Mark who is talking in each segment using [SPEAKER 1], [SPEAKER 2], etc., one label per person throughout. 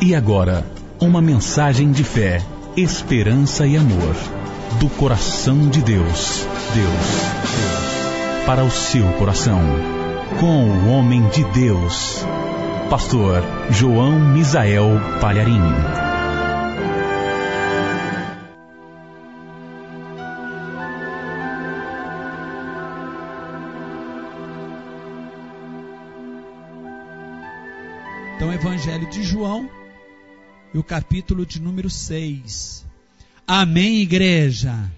[SPEAKER 1] E agora, uma mensagem de fé, esperança e amor, do coração de Deus, para o seu coração, com o homem de Deus, Pastor João Misael Palharim.
[SPEAKER 2] Então, Evangelho de João, e o capítulo de número 6. Amém, igreja?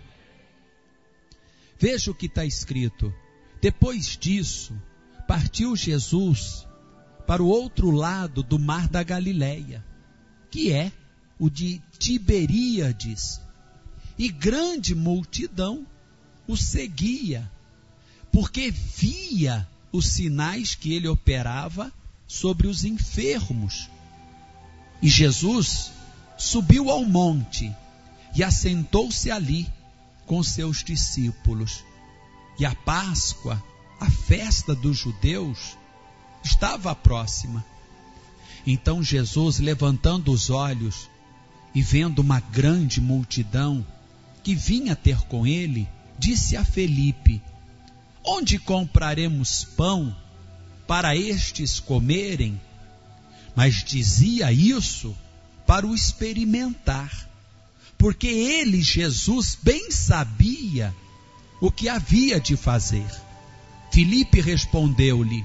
[SPEAKER 2] Veja o que está escrito. Depois disso, partiu Jesus para o outro lado do mar da Galileia, que é o de Tiberíades, e grande multidão o seguia, porque via os sinais que ele operava sobre os enfermos. E Jesus subiu ao monte e assentou-se ali com seus discípulos. E a Páscoa, a festa dos judeus, estava próxima. Então Jesus, levantando os olhos e vendo uma grande multidão que vinha ter com ele, disse a Felipe: onde compraremos pão para estes comerem? Mas dizia isso para o experimentar, porque ele, Jesus, bem sabia o que havia de fazer. Filipe respondeu-lhe: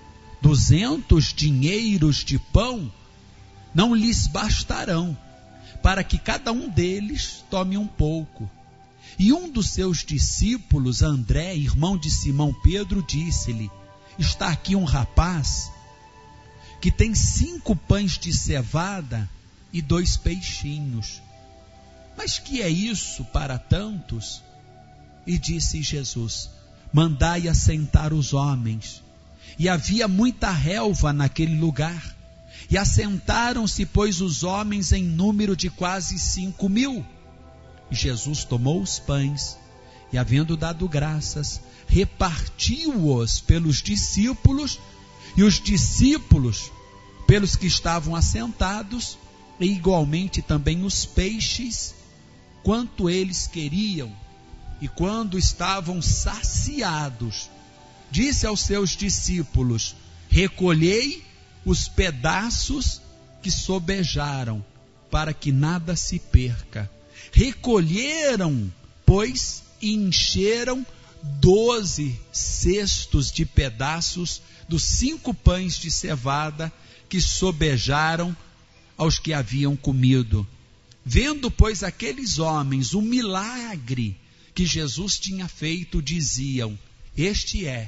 [SPEAKER 2] 200 dinheiros de pão não lhes bastarão, para que cada um deles tome um pouco. E um dos seus discípulos, André, irmão de Simão Pedro, disse-lhe: está aqui um rapaz que tem 5 pães de cevada e 2 peixinhos. Mas que é isso para tantos? E disse Jesus: mandai assentar os homens. E havia muita relva naquele lugar. E assentaram-se, pois, os homens em número de quase 5.000. E Jesus tomou os pães, e havendo dado graças, repartiu-os pelos discípulos, e os discípulos pelos que estavam assentados, e igualmente também os peixes, quanto eles queriam. E quando estavam saciados, disse aos seus discípulos: recolhei os pedaços que sobejaram, para que nada se perca. Recolheram, pois, e encheram 12 cestos de pedaços dos 5 pães de cevada que sobejaram aos que haviam comido. Vendo, pois, aqueles homens o milagre que Jesus tinha feito, diziam: este é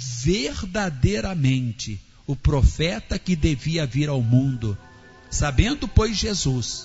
[SPEAKER 2] verdadeiramente o profeta que devia vir ao mundo. Sabendo, pois, Jesus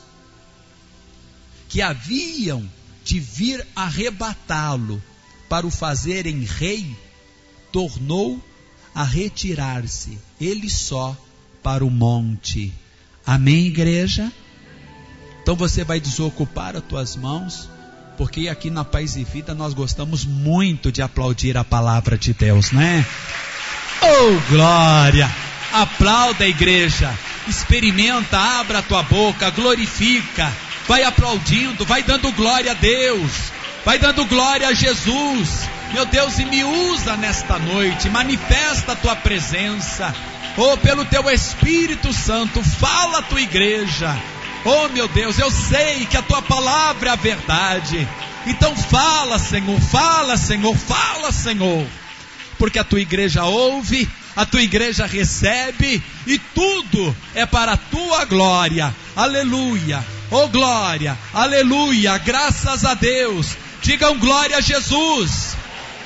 [SPEAKER 2] que haviam de vir arrebatá-lo para o fazerem rei, tornou a retirar-se, ele só, para o monte. Amém, igreja? Então você vai desocupar as tuas mãos, porque aqui na Paz e Vida nós gostamos muito de aplaudir a palavra de Deus, né? Oh, glória! Aplauda, igreja, experimenta, abra a tua boca, glorifica, vai aplaudindo, vai dando glória a Deus, vai dando glória a Jesus. Meu Deus, e me usa nesta noite, manifesta a tua presença, oh, pelo teu Espírito Santo, fala a tua igreja. Oh, meu Deus, eu sei que a tua palavra é a verdade, então fala, Senhor, fala, Senhor, fala, Senhor, porque a tua igreja ouve, a tua igreja recebe, e tudo é para a tua glória. Aleluia, oh glória, aleluia, graças a Deus, digam glória a Jesus,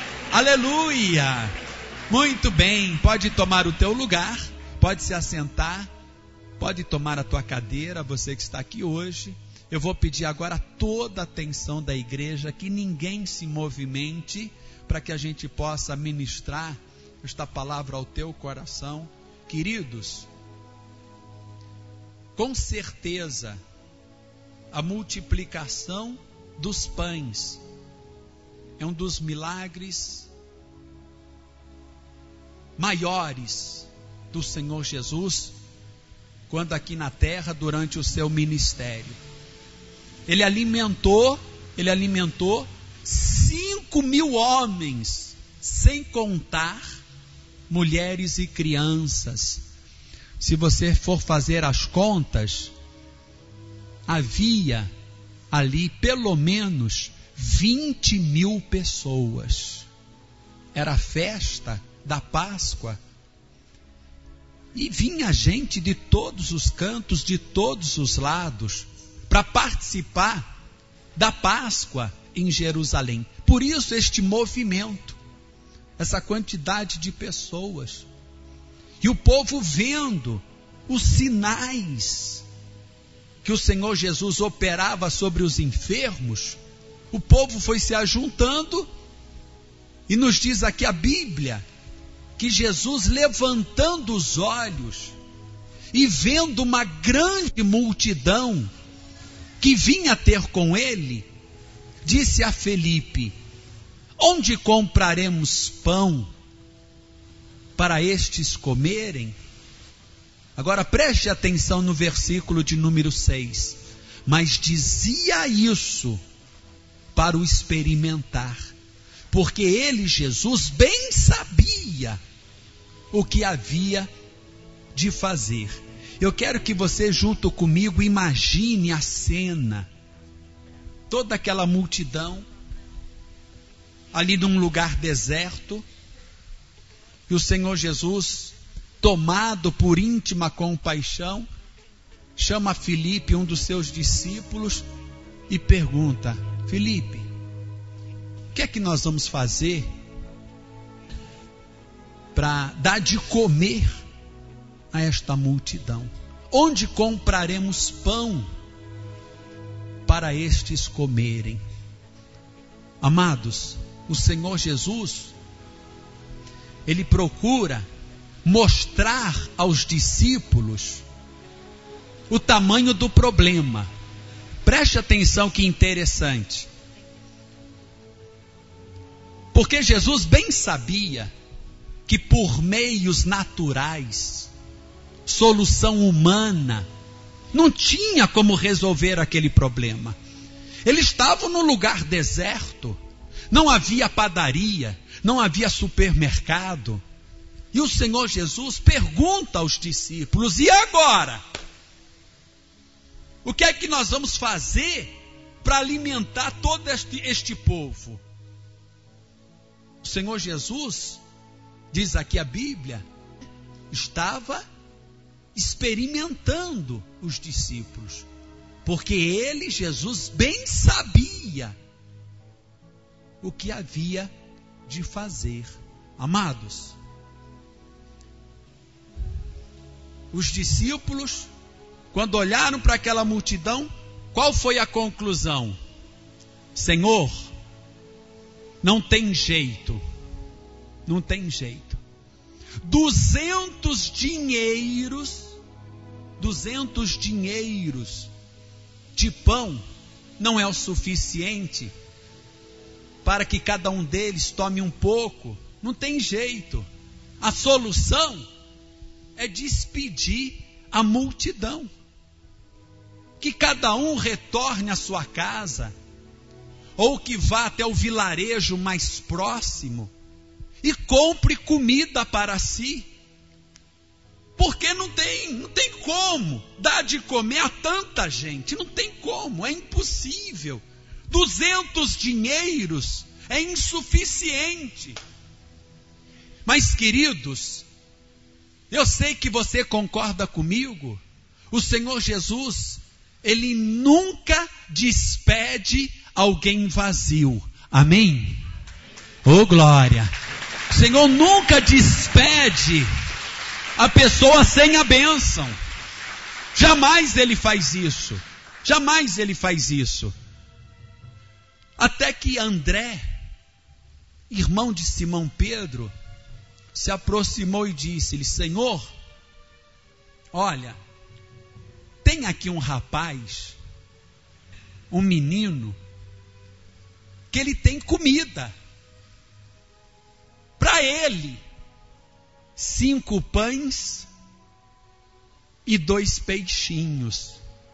[SPEAKER 2] aleluia. Muito bem, pode tomar o teu lugar, pode se assentar, pode tomar a tua cadeira, você que está aqui hoje. Eu vou pedir agora toda a atenção da igreja, que ninguém se movimente, para que a gente possa ministrar esta palavra ao teu coração. Queridos, com certeza, a multiplicação dos pães é um dos milagres maiores do Senhor Jesus, quando aqui na terra, durante o seu ministério. Ele alimentou 5.000 homens, sem contar mulheres e crianças. Se você for fazer as contas, havia ali pelo menos 20.000 pessoas. Era a festa da Páscoa. E vinha gente de todos os cantos, de todos os lados, para participar da Páscoa em Jerusalém. Por isso este movimento, essa quantidade de pessoas. E o povo vendo os sinais que o Senhor Jesus operava sobre os enfermos, o povo foi se ajuntando, e nos diz aqui a Bíblia, que Jesus, levantando os olhos e vendo uma grande multidão que vinha ter com ele, disse a Felipe: onde compraremos pão para estes comerem? Agora preste atenção no versículo de número 6. Mas dizia isso para o experimentar, porque ele, Jesus, bem sabia o que havia de fazer. Eu quero que você, junto comigo, imagine a cena. Toda aquela multidão, ali num lugar deserto, e o Senhor Jesus, tomado por íntima compaixão, chama Filipe, um dos seus discípulos, e pergunta: Filipe, o que é que nós vamos fazer para dar de comer a esta multidão? Onde compraremos pão para estes comerem? Amados, o Senhor Jesus, ele procura mostrar aos discípulos o tamanho do problema. Preste atenção, que interessante. Porque Jesus bem sabia que por meios naturais, solução humana, não tinha como resolver aquele problema. Eles estavam num lugar deserto, não havia padaria, não havia supermercado. E o Senhor Jesus pergunta aos discípulos: e agora? O que é que nós vamos fazer para alimentar todo este povo? O Senhor Jesus, diz aqui a Bíblia, estava experimentando os discípulos, porque ele, Jesus, bem sabia o que havia de fazer. Amados, os discípulos, quando olharam para aquela multidão, qual foi a conclusão? Senhor, não tem jeito, não tem jeito. 200 dinheiros de pão não é o suficiente para que cada um deles tome um pouco. Não tem jeito. A solução é despedir a multidão, que cada um retorne à sua casa, ou que vá até o vilarejo mais próximo e compre comida para si, porque não tem como dar de comer a tanta gente, não tem como, é impossível. 200 dinheiros é insuficiente. Mas, queridos, eu sei que você concorda comigo. O Senhor Jesus, ele nunca despede alguém vazio. Amém? Oh, glória! O Senhor nunca despede a pessoa sem a bênção. Jamais ele faz isso. Jamais ele faz isso. Até que André, irmão de Simão Pedro, se aproximou e disse-lhe: Senhor, olha, tem aqui um rapaz, um menino, que ele tem comida para ele, 5 pães e 2 peixinhos.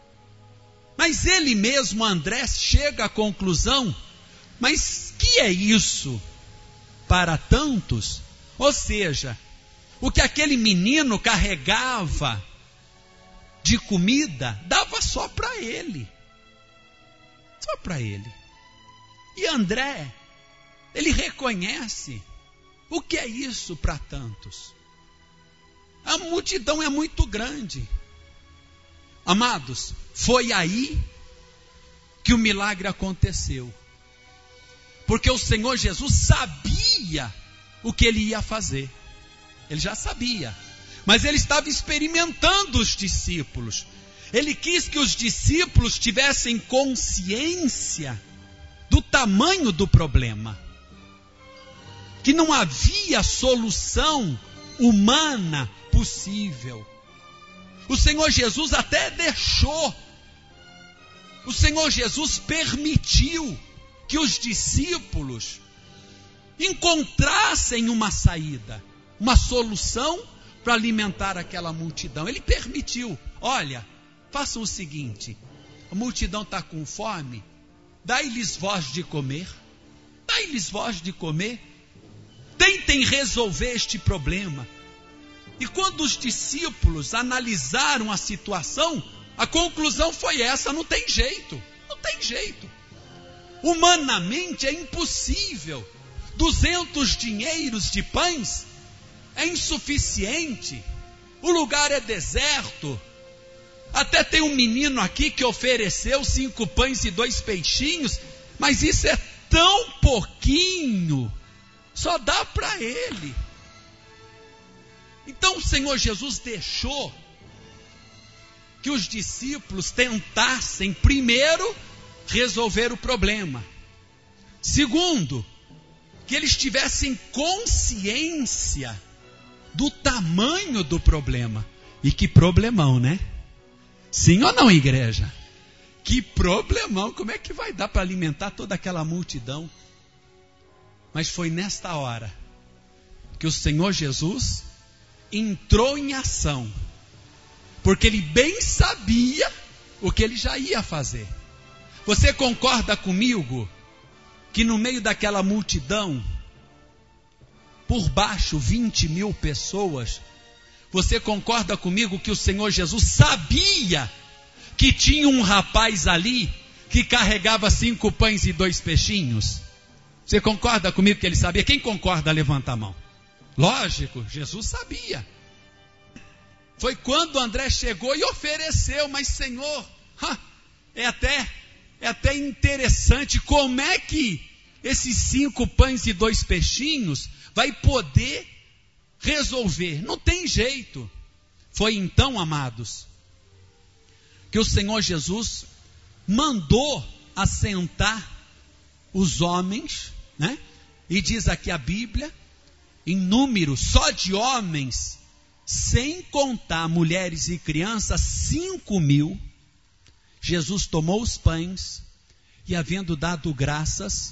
[SPEAKER 2] Mas ele mesmo, André, chega à conclusão, mas que é isso para tantos? Ou seja, o que aquele menino carregava de comida, dava só para ele. Só para ele. E André, ele reconhece, o que é isso para tantos? A multidão é muito grande. Amados, foi aí que o milagre aconteceu. Porque o Senhor Jesus sabia o que ele ia fazer. Ele já sabia. Mas ele estava experimentando os discípulos. Ele quis que os discípulos tivessem consciência do tamanho do problema. Que não havia solução humana possível. O Senhor Jesus até deixou. O Senhor Jesus permitiu que os discípulos encontrassem uma saída, uma solução para alimentar aquela multidão. Ele permitiu. Olha, façam o seguinte: a multidão está com fome, dai-lhes voz de comer. Dai-lhes voz de comer. Tentem resolver este problema. E quando os discípulos analisaram a situação, a conclusão foi essa: não tem jeito, não tem jeito. Humanamente é impossível. 200 dinheiros de pães é insuficiente. O lugar é deserto. Até tem um menino aqui que ofereceu 5 pães e 2 peixinhos, mas isso é tão pouquinho, só dá para ele. Então o Senhor Jesus deixou que os discípulos tentassem, primeiro, resolver o problema. Segundo, que eles tivessem consciência do tamanho do problema. E que problemão, né? Sim ou não, igreja? Que problemão, como é que vai dar para alimentar toda aquela multidão? Mas foi nesta hora que o Senhor Jesus entrou em ação, porque ele bem sabia o que ele já ia fazer. Você concorda comigo que no meio daquela multidão, por baixo 20.000 pessoas, você concorda comigo que o Senhor Jesus sabia que tinha um rapaz ali que carregava 5 pães e 2 peixinhos? Você concorda comigo que ele sabia? Quem concorda, levanta a mão. Lógico, Jesus sabia. Foi quando André chegou e ofereceu, mas Senhor, é até interessante, como é que esses 5 pães e 2 peixinhos vai poder resolver? Não tem jeito. Foi então, amados, que o Senhor Jesus mandou assentar os homens, né? E diz aqui a Bíblia, em número só de homens, sem contar mulheres e crianças, 5.000. Jesus tomou os pães e, havendo dado graças,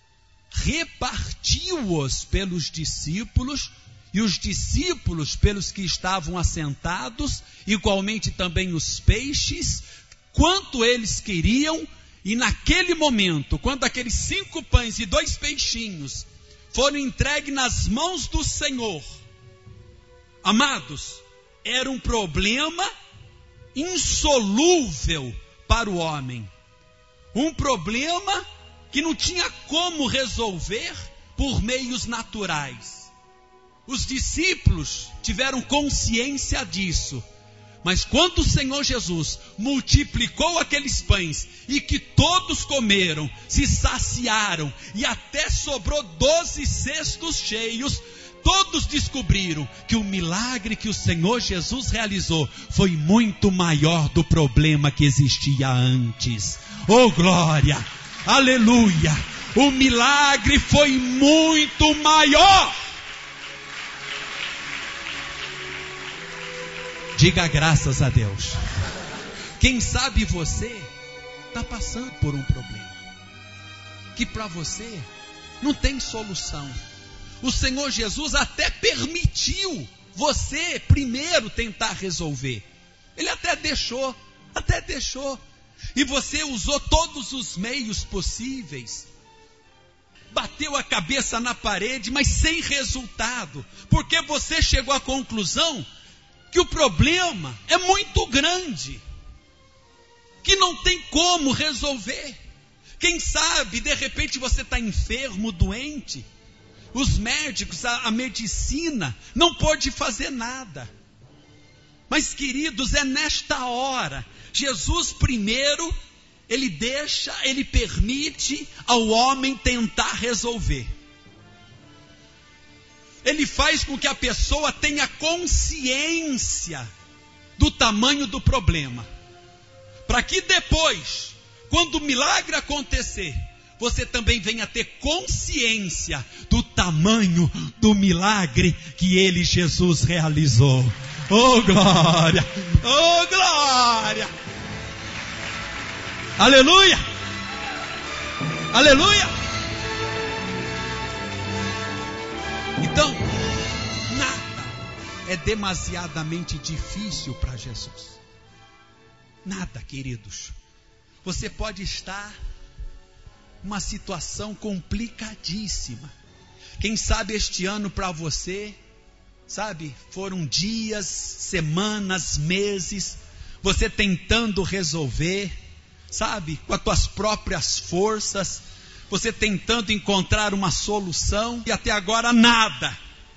[SPEAKER 2] repartiu-os pelos discípulos, e os discípulos pelos que estavam assentados, igualmente também os peixes, quanto eles queriam. E naquele momento, quando aqueles 5 pães e 2 peixinhos foram entregues nas mãos do Senhor, amados, era um problema insolúvel para o homem. Um problema que não tinha como resolver por meios naturais. Os discípulos tiveram consciência disso. Mas quando o Senhor Jesus multiplicou aqueles pães e que todos comeram, se saciaram e até sobrou 12 cestos cheios, todos descobriram que o milagre que o Senhor Jesus realizou foi muito maior do problema que existia antes. Oh glória, aleluia, o milagre foi muito maior. Diga graças a Deus. Quem sabe você está passando por um problema que para você não tem solução. O Senhor Jesus até permitiu você primeiro tentar resolver. Ele até deixou. E você usou todos os meios possíveis. Bateu a cabeça na parede, mas sem resultado. Porque você chegou à conclusão que o problema é muito grande, que não tem como resolver. Quem sabe, de repente você está enfermo, doente. Os médicos, a medicina não pode fazer nada. Mas, queridos, é nesta hora, Jesus primeiro, ele permite ao homem tentar resolver. Ele faz com que a pessoa tenha consciência do tamanho do problema. Para que depois, quando o milagre acontecer, você também venha ter consciência do tamanho do milagre que ele, Jesus, realizou. Oh glória! Oh glória! Aleluia! Aleluia! Então, nada é demasiadamente difícil para Jesus. Nada, queridos. Você pode estar numa situação complicadíssima. Quem sabe este ano para você, foram dias, semanas, meses, você tentando resolver, com as tuas próprias forças, você tentando encontrar uma solução, e até agora nada.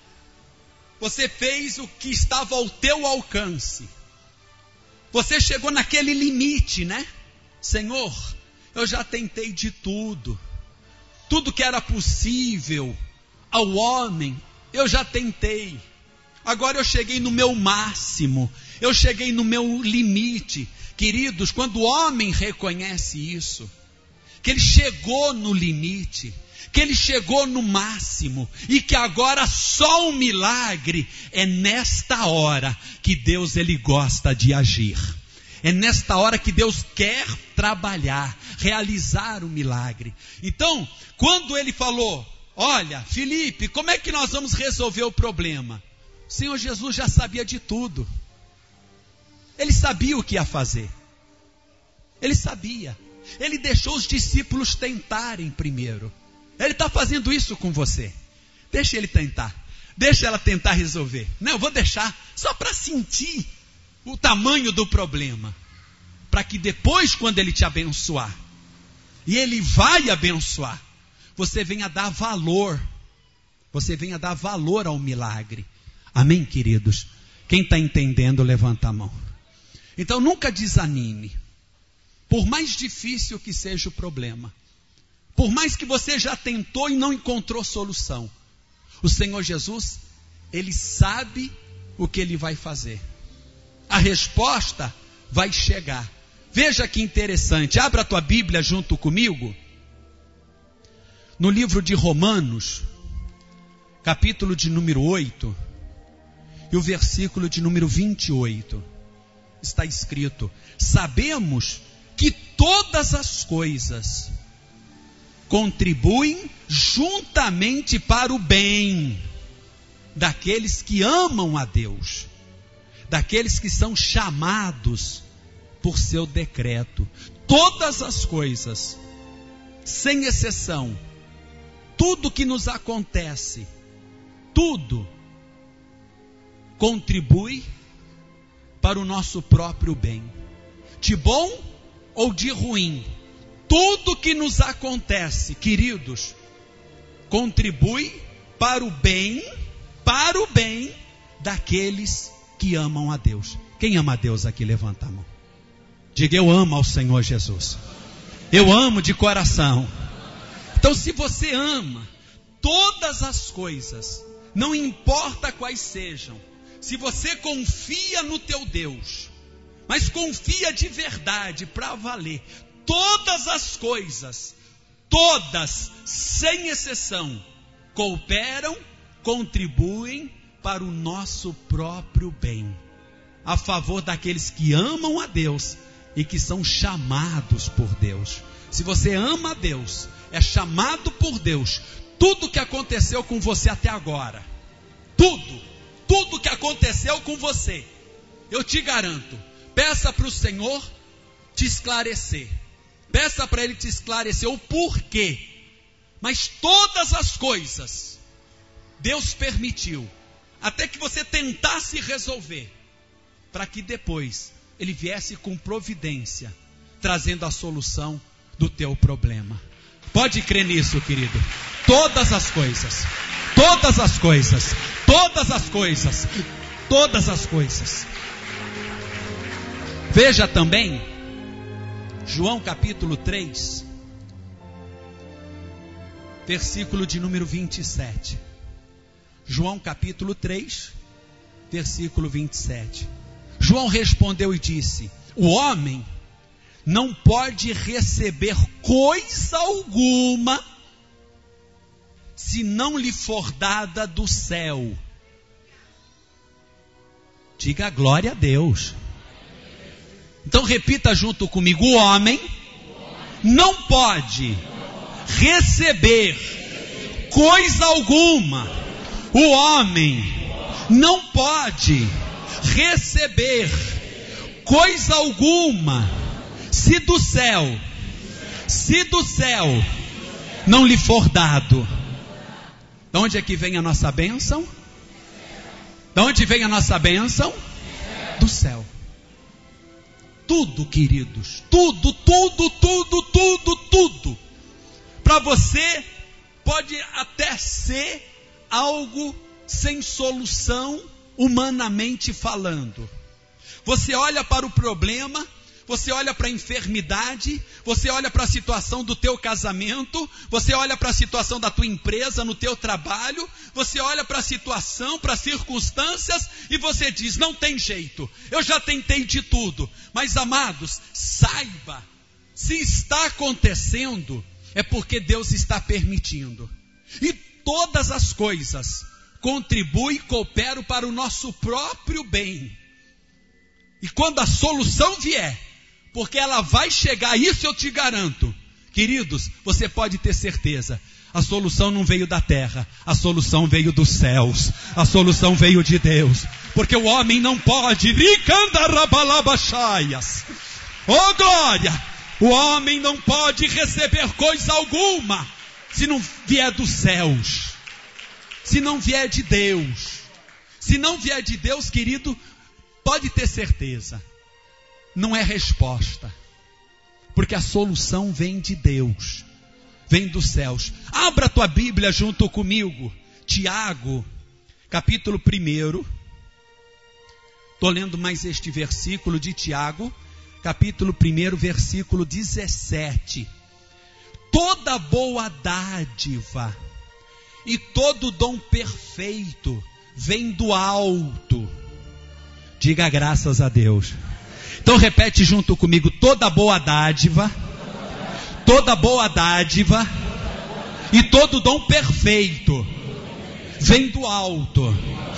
[SPEAKER 2] Você fez o que estava ao teu alcance. Você chegou naquele limite, né? Senhor, eu já tentei de tudo. Tudo que era possível ao homem, eu já tentei. Agora eu cheguei no meu máximo. Eu cheguei no meu limite. Queridos, quando o homem reconhece isso, que ele chegou no limite, que ele chegou no máximo, e que agora só um milagre, é nesta hora que Deus ele gosta de agir. É nesta hora que Deus quer trabalhar, realizar o milagre. Então, quando ele falou, olha, Felipe, como é que nós vamos resolver o problema? O Senhor Jesus já sabia de tudo. Ele sabia o que ia fazer. Ele sabia. Ele deixou os discípulos tentarem primeiro. Ele está fazendo isso com você. Deixa ele tentar. Deixa ela tentar resolver. Não, eu vou deixar só para sentir o tamanho do problema. Para que depois, quando ele te abençoar, e ele vai abençoar, você venha dar valor. Você venha dar valor ao milagre. Amém, queridos? Quem está entendendo, levanta a mão. Então nunca desanime. Por mais difícil que seja o problema, por mais que você já tentou e não encontrou solução, o Senhor Jesus, Ele sabe o que Ele vai fazer. A resposta vai chegar. Veja que interessante, abra a tua Bíblia junto comigo, no livro de Romanos, capítulo de número 8, e o versículo de número 28, está escrito, sabemos que todas as coisas contribuem juntamente para o bem daqueles que amam a Deus, daqueles que são chamados por seu decreto. Todas as coisas, sem exceção, tudo que nos acontece, tudo contribui para o nosso próprio bem, de bom ou de ruim. Tudo que nos acontece, queridos, contribui para o bem daqueles que amam a Deus. Quem ama a Deus aqui, levanta a mão. Diga, eu amo ao Senhor Jesus. Eu amo de coração. Então, se você ama todas as coisas, não importa quais sejam, se você confia no teu Deus, mas confia de verdade, para valer, todas as coisas, todas, sem exceção, cooperam, contribuem para o nosso próprio bem, a favor daqueles que amam a Deus e que são chamados por Deus. Se você ama a Deus, é chamado por Deus, tudo que aconteceu com você até agora, tudo que aconteceu com você, eu te garanto, Peça para o Senhor te esclarecer. Peça para Ele te esclarecer o porquê. Mas todas as coisas Deus permitiu, até que você tentasse resolver, para que depois Ele viesse com providência, trazendo a solução do teu problema. Pode crer nisso, querido. Todas as coisas, todas as coisas, todas as coisas, todas as coisas. Veja também João capítulo 3, versículo de número 27. João capítulo 3, versículo 27. João respondeu e disse: o homem não pode receber coisa alguma se não lhe for dada do céu. Diga glória a Deus. Então repita junto comigo: o homem não pode receber coisa alguma. O homem não pode receber coisa alguma se do céu não lhe for dado. De onde é que vem a nossa bênção? De onde vem a nossa bênção? Do céu. Tudo, queridos, tudo. Para você pode até ser algo sem solução, humanamente falando. Você olha para o problema, você olha para a enfermidade, você olha para a situação do teu casamento, você olha para a situação da tua empresa, no teu trabalho, você olha para a situação, para as circunstâncias, e você diz: não tem jeito, eu já tentei de tudo. Mas amados, saiba, se está acontecendo, é porque Deus está permitindo. E todas as coisas contribuem e cooperam para o nosso próprio bem. E quando a solução vier, porque ela vai chegar, isso eu te garanto, queridos, você pode ter certeza, a solução não veio da terra, a solução veio dos céus, a solução veio de Deus, porque o homem não pode, oh glória, o homem não pode receber coisa alguma, se não vier dos céus, se não vier de Deus. Se não vier de Deus, querido, pode ter certeza, não é resposta, porque a solução vem de Deus, vem dos céus. Abra a tua Bíblia junto comigo, Tiago, capítulo 1. Estou lendo mais este versículo de Tiago, capítulo 1, versículo 17. Toda boa dádiva e todo dom perfeito vem do alto. Diga graças a Deus. Então repete junto comigo: toda boa dádiva e todo dom perfeito vem do alto,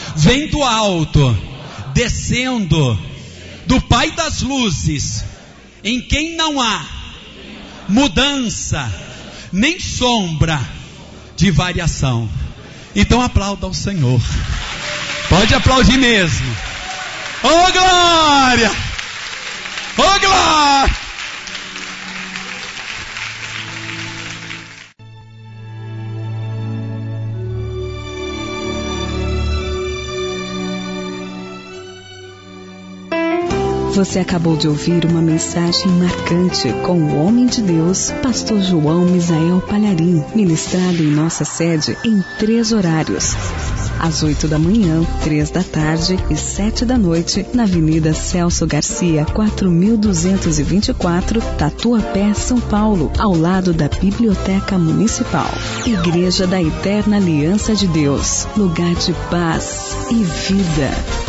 [SPEAKER 2] descendo do Pai das luzes, em quem não há mudança, nem sombra de variação. Então aplauda ao Senhor. Pode aplaudir mesmo. Oh glória! Oh glória!
[SPEAKER 3] Você acabou de ouvir uma mensagem marcante com o homem de Deus, pastor João Misael Palharim, ministrado em nossa sede em 3 horários. Às 8 da manhã, 3 da tarde e 7 da noite, na Avenida Celso Garcia, 4224, Tatuapé, São Paulo, ao lado da Biblioteca Municipal. Igreja da Eterna Aliança de Deus, lugar de paz e vida.